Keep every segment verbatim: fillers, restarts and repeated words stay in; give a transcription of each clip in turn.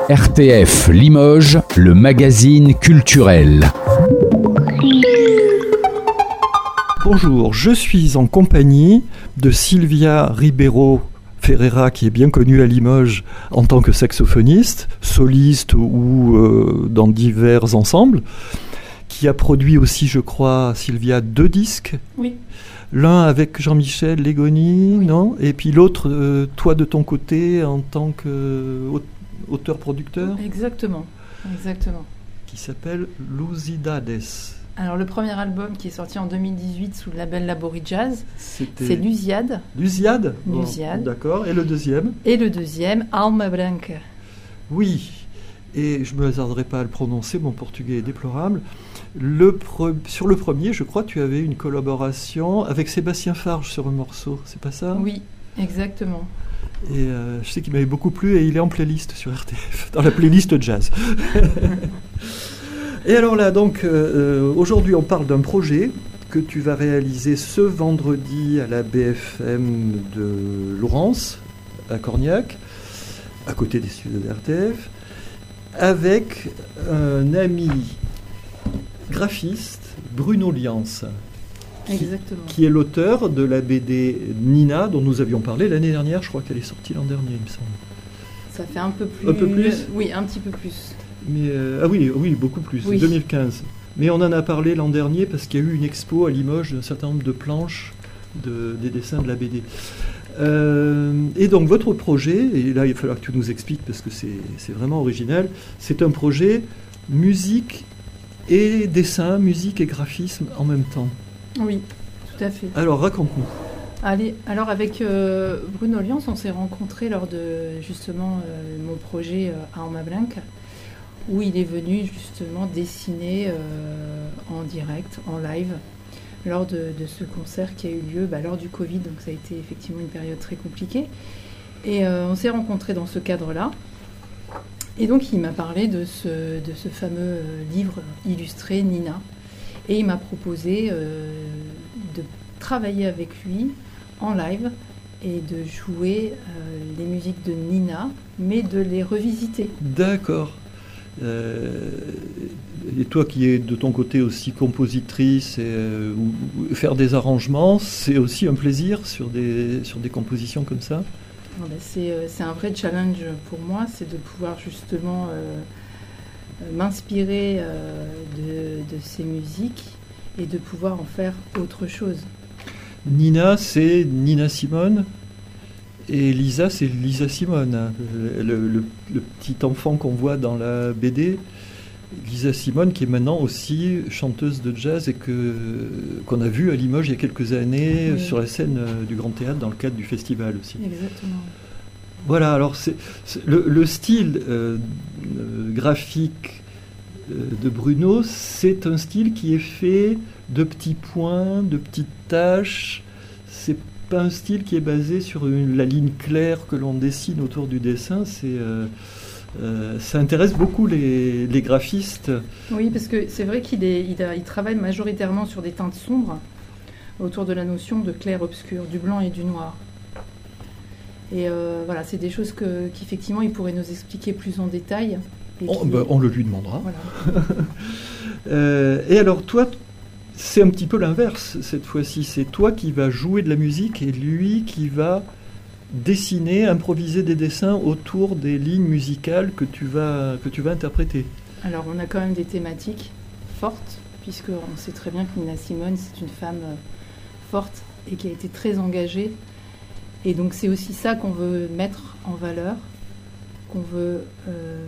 R T F Limoges, le magazine culturel. Bonjour, je suis en compagnie de Sylvia Ribeiro Ferreira, qui est bien connue à Limoges en tant que saxophoniste, soliste ou euh, dans divers ensembles, qui a produit aussi, je crois, Sylvia, deux disques. Oui. L'un avec Jean-Michel Légoni, oui. non ? Et puis l'autre, euh, toi de ton côté, en tant qu'auteur-producteur ? Exactement, exactement. Qui s'appelle Lusidades. Alors le premier album qui est sorti en deux mille dix-huit sous le label Labori Jazz, C'était... c'est Lusiad. Lusiad ? Lusiad. Bon, d'accord. Et le deuxième ? Et le deuxième, Alma Branca. Oui, et je ne me hasarderai pas à le prononcer, mon portugais est déplorable. Le pre... Sur le premier, je crois que tu avais une collaboration avec Sébastien Farge sur un morceau, c'est pas ça ? Oui, exactement. Et euh, je sais qu'il m'avait beaucoup plu et il est en playlist sur R T F, dans la playlist jazz. Et alors là, donc, euh, aujourd'hui, on parle d'un projet que tu vas réaliser ce vendredi à la B F M de Laurence, à Corniac, à côté des studios d'R T F, avec un ami graphiste, Bruno Liance, qui, qui est l'auteur de la B D Nina, dont nous avions parlé l'année dernière. Je crois qu'elle est sortie l'an dernier, il me semble. Ça fait un peu plus... Un peu plus ? Oui, un petit peu plus. Mais, euh, ah oui, oui, beaucoup plus, oui. deux mille quinze. Mais on en a parlé l'an dernier parce qu'il y a eu une expo à Limoges d'un certain nombre de planches de, des dessins de la B D. Euh, et donc votre projet, et là il va falloir que tu nous expliques parce que c'est, c'est vraiment original, c'est un projet musique et dessin, musique et graphisme en même temps. Oui, tout à fait. Alors raconte-nous. Allez, alors avec euh, Bruno Liance, on s'est rencontrés lors de justement euh, mon projet euh, Alma Branca, où il est venu justement dessiner euh, en direct, en live, lors de, de ce concert qui a eu lieu bah, lors du Covid, donc ça a été effectivement une période très compliquée. Et euh, on s'est rencontrés dans ce cadre-là. Et donc il m'a parlé de ce, de ce fameux euh, livre illustré Nina. Et il m'a proposé euh, de travailler avec lui en live et de jouer euh, les musiques de Nina, mais de les revisiter. D'accord. Euh, et toi qui es de ton côté aussi compositrice et euh, ou, ou faire des arrangements, c'est aussi un plaisir sur des, sur des compositions comme ça ? Non, ben c'est, c'est un vrai challenge pour moi, c'est de pouvoir justement euh, m'inspirer euh, de, de ces musiques et de pouvoir en faire autre chose. Nina, c'est Nina Simone. Et Lisa, c'est Lisa Simone, le, le, le petit enfant qu'on voit dans la B D. Lisa Simone, qui est maintenant aussi chanteuse de jazz et que, qu'on a vue à Limoges il y a quelques années oui. sur la scène du Grand Théâtre dans le cadre du festival aussi. Exactement. Voilà, alors c'est, c'est le, le style euh, euh, graphique euh, de Bruno, c'est un style qui est fait de petits points, de petites taches. C'est pas un style qui est basé sur une, la ligne claire que l'on dessine autour du dessin. C'est, euh, euh, ça intéresse beaucoup les, les graphistes. Oui, parce que c'est vrai qu'il est, il, a, il travaille majoritairement sur des teintes sombres autour de la notion de clair-obscur, du blanc et du noir. Et euh, voilà, c'est des choses que, qu'effectivement il pourrait nous expliquer plus en détail. Et on, bah, on le lui demandera. Voilà. euh, et alors toi, c'est un petit peu l'inverse cette fois-ci. C'est toi qui vas jouer de la musique et lui qui va dessiner, improviser des dessins autour des lignes musicales que tu vas, que tu vas interpréter. Alors on a quand même des thématiques fortes, puisqu'on sait très bien que Nina Simone, c'est une femme forte et qui a été très engagée. Et donc c'est aussi ça qu'on veut mettre en valeur, qu'on veut euh,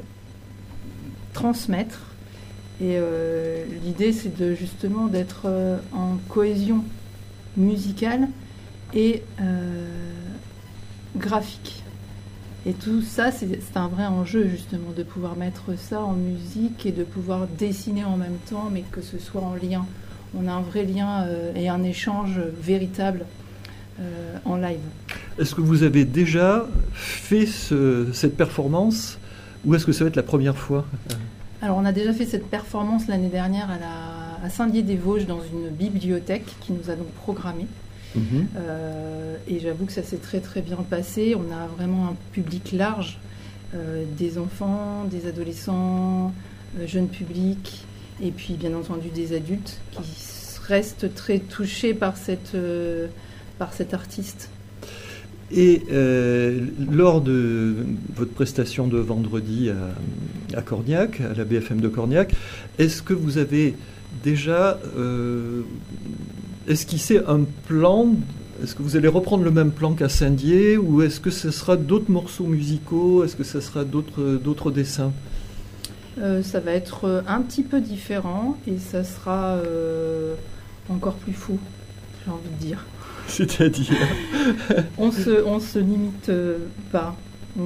transmettre. Et euh, l'idée, c'est de justement d'être euh, en cohésion musicale et euh, graphique. Et tout ça, c'est, c'est un vrai enjeu, justement, de pouvoir mettre ça en musique et de pouvoir dessiner en même temps, mais que ce soit en lien. On a un vrai lien euh, et un échange véritable euh, en live. Est-ce que vous avez déjà fait ce, cette performance ou est-ce que ça va être la première fois ? Alors, on a déjà fait cette performance l'année dernière à, la, à Saint-Dié-des-Vosges dans une bibliothèque qui nous a donc programmé. Mmh. Euh, et j'avoue que ça s'est très très bien passé. On a vraiment un public large euh, des enfants, des adolescents, euh, jeunes publics, et puis bien entendu des adultes qui restent très touchés par, cette, euh, par cet artiste. Et euh, lors de votre prestation de vendredi à, à Corniac, à la B F M de Corniac, est-ce que vous avez déjà euh, esquissé un plan? Est-ce que vous allez reprendre le même plan qu'à Saint-Dié, ou est-ce que ce sera d'autres morceaux musicaux? Est-ce que ce sera d'autres, d'autres dessins? euh, Ça va être un petit peu différent et ça sera euh, encore plus fou, j'ai envie de dire. C'est-à-dire on se, on se limite pas. On,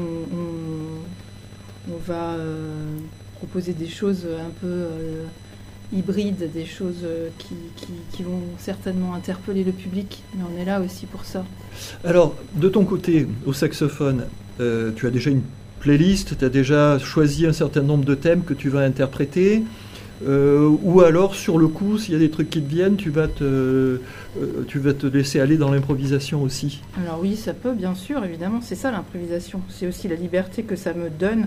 on, on va euh, proposer des choses un peu euh, hybrides, des choses qui, qui, qui vont certainement interpeller le public, mais on est là aussi pour ça. Alors, de ton côté, au saxophone, euh, tu as déjà une playlist, tu as déjà choisi un certain nombre de thèmes que tu vas interpréter. Euh, ou alors, sur le coup, s'il y a des trucs qui te viennent, tu vas te, euh, tu vas te laisser aller dans l'improvisation aussi. Alors oui, ça peut, bien sûr, évidemment. C'est ça l'improvisation. C'est aussi la liberté que ça me donne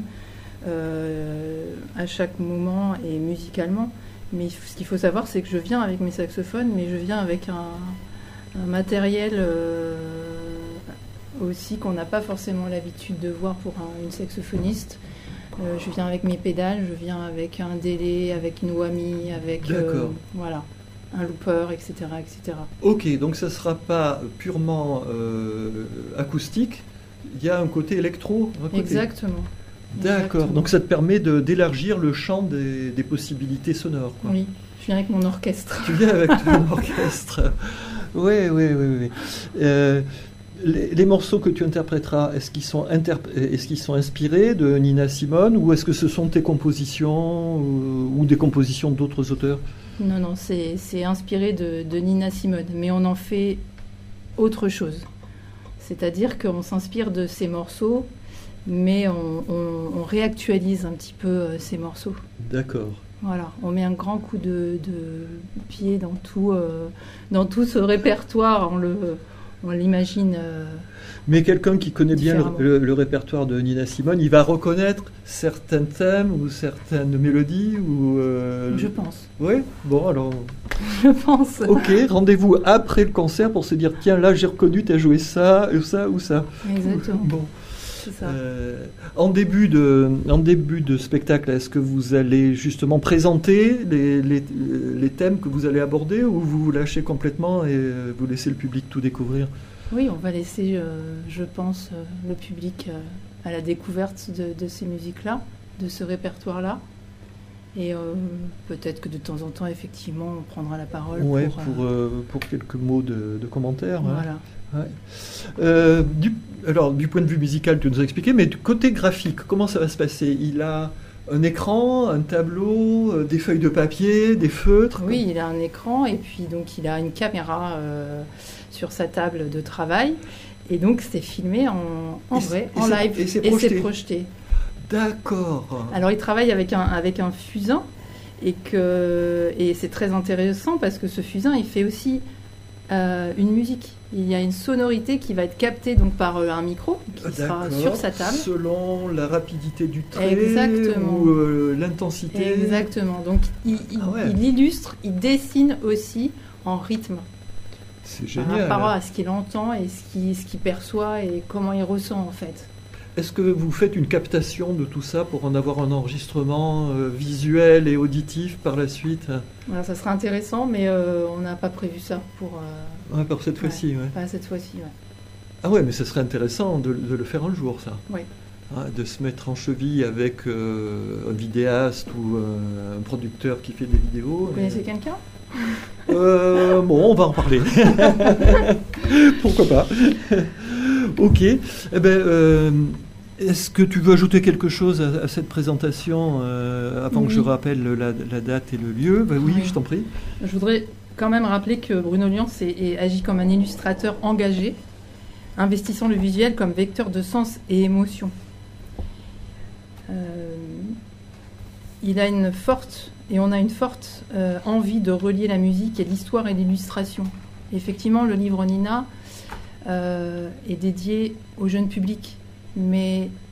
euh, à chaque moment et musicalement. Mais ce qu'il faut savoir, c'est que je viens avec mes saxophones, mais je viens avec un, un matériel euh, aussi qu'on n'a pas forcément l'habitude de voir pour un, une saxophoniste. Euh, je viens avec mes pédales, je viens avec un délai, avec une whammy, avec euh, voilà, un looper, et cetera, et cetera. Ok, donc ça ne sera pas purement euh, acoustique, il y a un côté électro à côté. Exactement. D'accord, Exactement. Donc ça te permet de, d'élargir le champ des, des possibilités sonores, quoi. Oui, je viens avec mon orchestre. Tu viens avec ton orchestre. Oui, oui, oui. oui. Euh, Les, les morceaux que tu interpréteras, est-ce qu'ils sont, interp- est-ce qu'ils sont inspirés de Nina Simone, ou est-ce que ce sont tes compositions ou, ou des compositions d'autres auteurs? Non, non, c'est, c'est inspiré de, de Nina Simone, mais on en fait autre chose. C'est-à-dire qu'on s'inspire de ces morceaux, mais on, on, on réactualise un petit peu euh, ces morceaux. D'accord. Voilà, on met un grand coup de, de pied dans tout, euh, dans tout ce répertoire, on le... On l'imagine. Euh, Mais quelqu'un qui connaît bien le, le, le répertoire de Nina Simone, il va reconnaître certains thèmes ou certaines mélodies ou euh... Je pense. Oui, bon alors. Je pense. Ok, rendez-vous après le concert pour se dire tiens, là j'ai reconnu, tu as joué ça, ou ça, ou ça. Exactement. Bon. C'est ça. Euh, en, début de, en début de spectacle, est-ce que vous allez justement présenter les, les, les thèmes que vous allez aborder, ou vous vous lâchez complètement et vous laissez le public tout découvrir? Oui, on va laisser, euh, je pense, euh, le public euh, à la découverte de, de ces musiques-là, de ce répertoire-là. Et euh, peut-être que de temps en temps, effectivement, on prendra la parole ouais, pour, pour, euh, pour quelques mots de, de commentaires. Voilà. Hein. Ouais. Euh, du, alors, du point de vue musical, tu nous as expliqué, mais du côté graphique, comment ça va se passer? Il a un écran, un tableau, euh, des feuilles de papier, des feutres? Oui, il a un écran et puis donc il a une caméra euh, sur sa table de travail. Et donc c'est filmé en, en et vrai, et en live, et c'est et projeté. c'est projeté. D'accord. Alors il travaille avec un, avec un fusain et, que, et c'est très intéressant parce que ce fusain il fait aussi euh, une musique. Il y a une sonorité qui va être captée donc par euh, un micro qui D'accord. sera sur sa table. Selon la rapidité du trait. Exactement. Ou euh, l'intensité. Exactement. Donc il, il, Ah ouais. il illustre, il dessine aussi en rythme. C'est Par génial. rapport à ce qu'il entend et ce qu'il, ce qu'il perçoit et comment il ressent en fait. Est-ce que vous faites une captation de tout ça pour en avoir un enregistrement euh, visuel et auditif par la suite? Voilà, ça sera intéressant, mais euh, on n'a pas prévu ça pour, euh, Ouais, pour cette ouais, fois-ci, ouais. pas cette fois-ci. Ouais. Ah ouais, mais ce serait intéressant de, de le faire un jour, ça. Oui. Hein, de se mettre en cheville avec euh, un vidéaste ou euh, un producteur qui fait des vidéos. Vous connaissez quelqu'un? euh, Bon, on va en parler. Pourquoi pas. Ok. Eh ben, euh, est-ce que tu veux ajouter quelque chose à, à cette présentation euh, avant Oui. que je rappelle la, la date et le lieu? Ben, oui, Oui. je t'en prie. Je voudrais quand même rappeler que Bruno Lians est, est, agit comme un illustrateur engagé, investissant le visuel comme vecteur de sens et émotion. Euh, il a une forte, et on a une forte euh, envie de relier la musique et l'histoire et l'illustration. Effectivement, le livre Nina euh, est dédié au jeune public, mais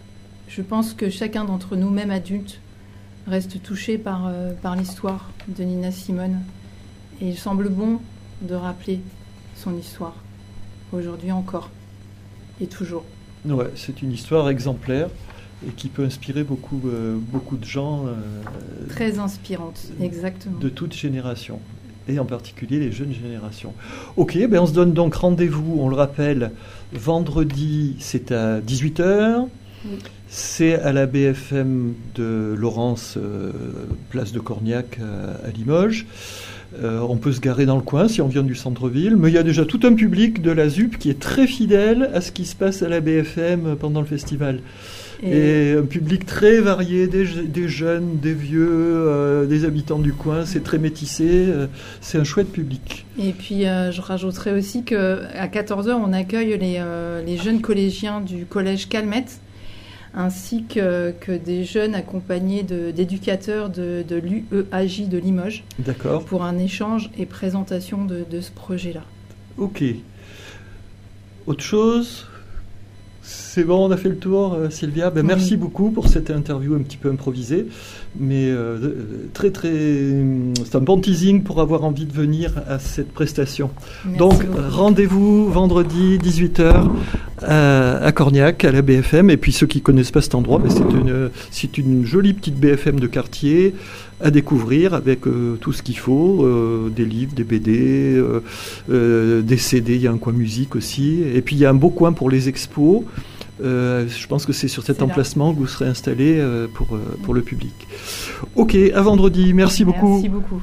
Je pense que chacun d'entre nous, même adulte, reste touché par, euh, par l'histoire de Nina Simone. Et il semble bon de rappeler son histoire, aujourd'hui encore, et toujours. Ouais, c'est une histoire exemplaire et qui peut inspirer beaucoup, euh, beaucoup de gens. Euh, Très inspirante, exactement. De toute génération, et en particulier les jeunes générations. Ok, ben on se donne donc rendez-vous, on le rappelle, vendredi, c'est à dix-huit heures. Oui. C'est à la B F M de Laurence, euh, place de Cornillac à, à Limoges. Euh, on peut se garer dans le coin si on vient du centre-ville, mais il y a déjà tout un public de la Z U P qui est très fidèle à ce qui se passe à la B F M pendant le festival. Et, et un public très varié, des, des jeunes, des vieux, euh, des habitants du coin, c'est très métissé, euh, c'est un chouette public. Et puis euh, je rajouterais aussi qu'à quatorze heures, on accueille les, euh, les jeunes collégiens du collège Calmette, ainsi que, que des jeunes accompagnés de, d'éducateurs de, de l'U E A J de Limoges. D'accord. Pour un échange et présentation de, de ce projet-là. Ok. Autre chose ? C'est bon, on a fait le tour, euh, Sylvia. Ben, oui. Merci beaucoup pour cette interview un petit peu improvisée, mais euh, très très, c'est un bon teasing pour avoir envie de venir à cette prestation. Merci Donc beaucoup. Rendez-vous vendredi dix-huit heures à, à Cornillac, à la B F M. Et puis ceux qui connaissent pas cet endroit, ben, c'est une c'est une jolie petite B F M de quartier à découvrir avec euh, tout ce qu'il faut, euh, des livres, des B D, euh, euh, des C D. Il y a un coin musique aussi, et puis il y a un beau coin pour les expos. Euh, je pense que c'est sur cet c'est emplacement là. que vous serez installé euh, pour, euh, pour le public. Ok, à vendredi. Merci beaucoup. Merci beaucoup.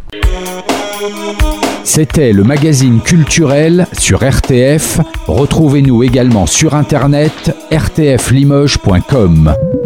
C'était le magazine culturel sur R T F. Retrouvez-nous également sur internet r t f limoges point com.